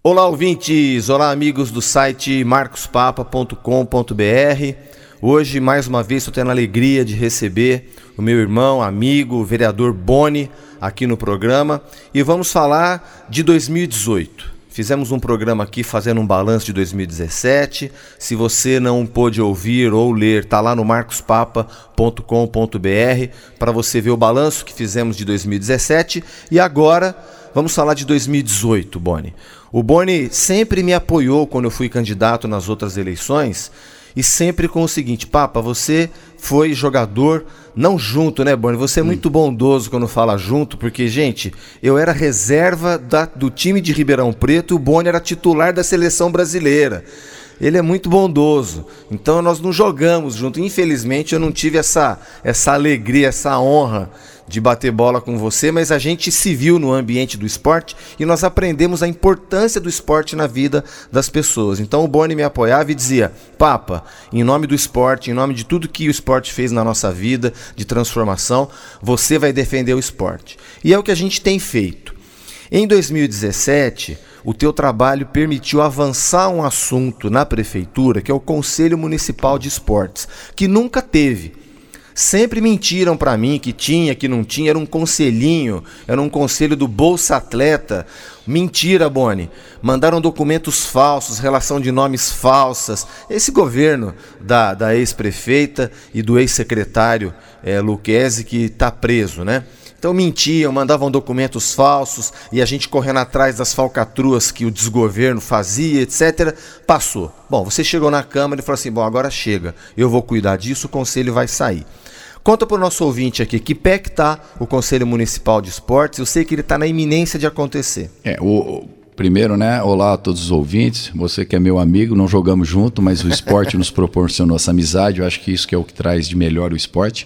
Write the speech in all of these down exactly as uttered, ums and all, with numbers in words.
Olá, ouvintes! Olá, amigos do site marcos papa ponto com ponto b r. Hoje, mais uma vez, estou tendo a alegria de receber o meu irmão, amigo, o vereador Boni, aqui no programa. E vamos falar de dois mil e dezoito. Fizemos um programa aqui fazendo um balanço de dois mil e dezessete. Se você não pôde ouvir ou ler, está lá no marcos papa ponto com ponto b r para você ver o balanço que fizemos de dois mil e dezessete. E agora vamos falar de dois mil e dezoito, Boni. O Boni sempre me apoiou quando eu fui candidato nas outras eleições e sempre com o seguinte: Papa, você foi jogador, não junto, né, Boni? Você é muito bondoso quando fala junto, porque, gente, eu era reserva da, do time de Ribeirão Preto e o Boni era titular da seleção brasileira. Ele é muito bondoso, então nós não jogamos junto. Infelizmente eu não tive essa, essa alegria, essa honra de bater bola com você, mas a gente se viu no ambiente do esporte e nós aprendemos a importância do esporte na vida das pessoas. Então o Boni me apoiava e dizia: Papa, em nome do esporte, em nome de tudo que o esporte fez na nossa vida, de transformação, você vai defender o esporte. E é o que a gente tem feito. Em dois mil e dezessete, o teu trabalho permitiu avançar um assunto na prefeitura, que é o Conselho Municipal de Esportes, que nunca teve. Sempre mentiram para mim que tinha, que não tinha, era um conselhinho, era um conselho do Bolsa Atleta. Mentira, Boni. Mandaram documentos falsos, relação de nomes falsas. Esse governo da, da ex-prefeita e do ex-secretário é, Luquezzi, que está preso, né? Então mentiam, mandavam documentos falsos e a gente correndo atrás das falcatruas que o desgoverno fazia, etcétera. Passou. Bom, você chegou na Câmara e falou assim: bom, agora chega, eu vou cuidar disso, o Conselho vai sair. Conta para o nosso ouvinte aqui, que pé que está o Conselho Municipal de Esportes? Eu sei que ele está na iminência de acontecer. É, o, primeiro, né, olá a todos os ouvintes, você que é meu amigo, não jogamos junto, mas o esporte nos proporcionou essa amizade, eu acho que isso que é o que traz de melhor o esporte.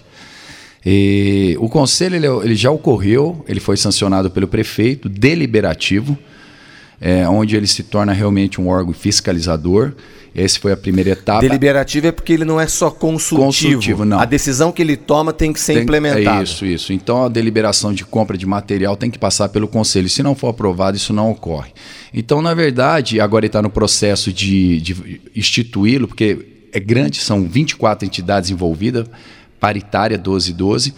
E o conselho ele, ele já ocorreu, ele foi sancionado pelo prefeito, deliberativo, é, onde ele se torna realmente um órgão fiscalizador. Essa foi a primeira etapa. Deliberativo é porque ele não é só consultivo. Consultivo, não. A decisão que ele toma tem que ser tem, implementada. É isso, isso. Então a deliberação de compra de material tem que passar pelo conselho. Se não for aprovado, isso não ocorre. Então, na verdade, agora ele está no processo de, de instituí-lo, porque é grande, são vinte e quatro entidades envolvidas, paritária doze doze,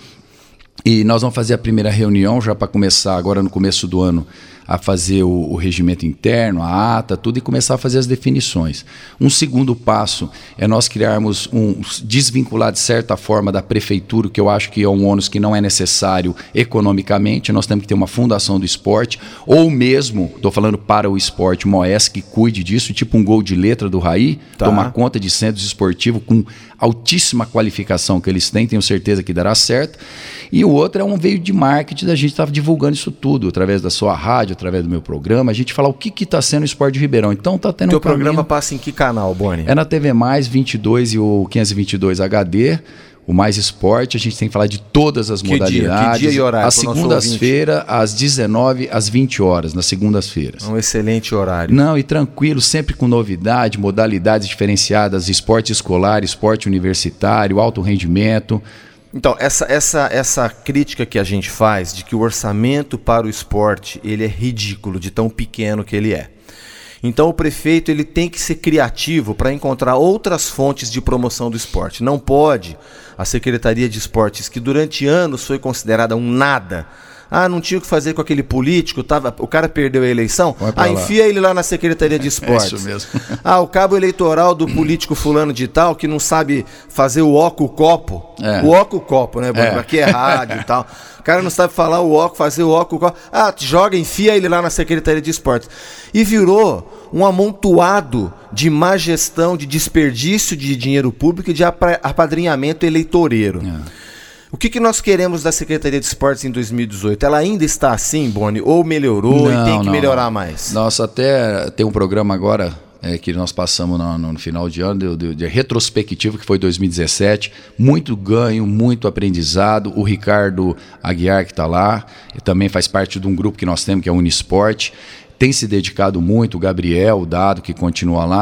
e nós vamos fazer a primeira reunião já para começar agora no começo do ano a fazer o, o regimento interno, a ata, tudo, e começar a fazer as definições. Um segundo passo é nós criarmos um, desvincular de certa forma da prefeitura, que eu acho que é um ônus que não é necessário economicamente. Nós temos que ter uma fundação do esporte, ou mesmo, estou falando para o esporte, uma O S que cuide disso, tipo um Gol de Letra do Raí, tá. Tomar conta de centros esportivos com altíssima qualificação que eles têm, tenho certeza que dará certo. E o outro é um veio de marketing da gente estar tá divulgando isso tudo, através da sua rádio, através do meu programa, a gente falar o que está sendo o esporte de Ribeirão. Então está tendo Teu um caminho... programa passa em que canal, Boni? É na T V Mais vinte e dois e o quinhentos e vinte e dois H D, o Mais Esporte. A gente tem que falar de todas as que modalidades. Dia? Que dia e horário? Às segundas-feiras, às dezenove, às vinte horas, nas segundas-feiras. Um excelente horário. Não, e tranquilo, sempre com novidade, modalidades diferenciadas, esporte escolar, esporte universitário, alto rendimento. Então, essa, essa, essa crítica que a gente faz de que o orçamento para o esporte ele é ridículo, de tão pequeno que ele é. Então o prefeito ele tem que ser criativo para encontrar outras fontes de promoção do esporte. Não pode a Secretaria de Esportes, que durante anos foi considerada um nada, ah, não tinha o que fazer com aquele político, tava, o cara perdeu a eleição, ah, lá. enfia ele lá na Secretaria de Esportes. É isso mesmo. Ah, o cabo eleitoral do político fulano de tal, que não sabe fazer o óculo copo. É. O óculo copo, né, é. Aqui é rádio e tal. O cara não sabe falar o óculo, fazer o óculo copo. Ah, joga, enfia ele lá na Secretaria de Esportes. E virou um amontoado de má gestão, de desperdício de dinheiro público e de apadrinhamento eleitoreiro. É. O que, que nós queremos da Secretaria de Esportes em dois mil e dezoito? Ela ainda está assim, Boni? Ou melhorou não, e tem que não, melhorar não. mais? Nossa, até tem um programa agora é, que nós passamos no, no final de ano, de, de retrospectivo, que foi dois mil e dezessete. Muito ganho, muito aprendizado. O Ricardo Aguiar, que está lá, também faz parte de um grupo que nós temos, que é o Unisport. Tem se dedicado muito, o Gabriel, o Dado, que continua lá.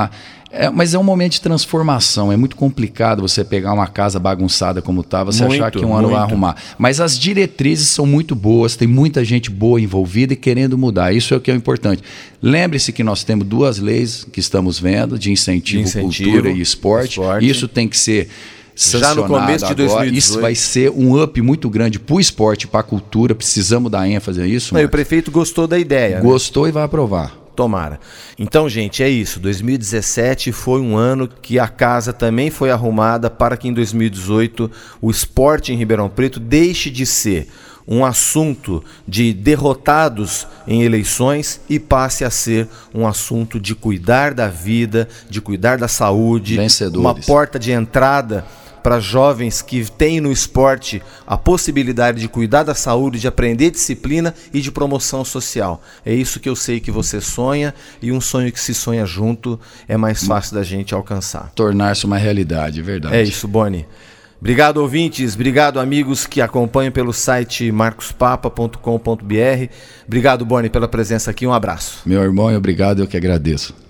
É, mas é um momento de transformação, é muito complicado você pegar uma casa bagunçada como está, você muito, achar que um ano vai arrumar. Mas as diretrizes são muito boas, tem muita gente boa envolvida e querendo mudar, isso é o que é importante. Lembre-se que nós temos duas leis que estamos vendo, de incentivo, de incentivo cultura e esporte, esporte. Isso tem que ser sancionado já no começo de dois mil e dezoito. Isso vai ser um up muito grande para o esporte, para a cultura, precisamos dar ênfase a isso. Não, e o prefeito gostou da ideia. Gostou, né? E vai aprovar. Tomara. Então, gente, é isso. dois mil e dezessete foi um ano que a casa também foi arrumada para que em dois mil e dezoito o esporte em Ribeirão Preto deixe de ser um assunto de derrotados em eleições e passe a ser um assunto de cuidar da vida, de cuidar da saúde, vencedores. Uma porta de entrada para jovens que têm no esporte a possibilidade de cuidar da saúde, de aprender disciplina e de promoção social. É isso que eu sei que você sonha, e um sonho que se sonha junto é mais fácil da gente alcançar. Tornar-se uma realidade, é verdade. É isso, Boni. Obrigado, ouvintes. Obrigado, amigos que acompanham pelo site marcos papa ponto com ponto b r. Obrigado, Boni, pela presença aqui. Um abraço. Meu irmão, obrigado, eu que agradeço.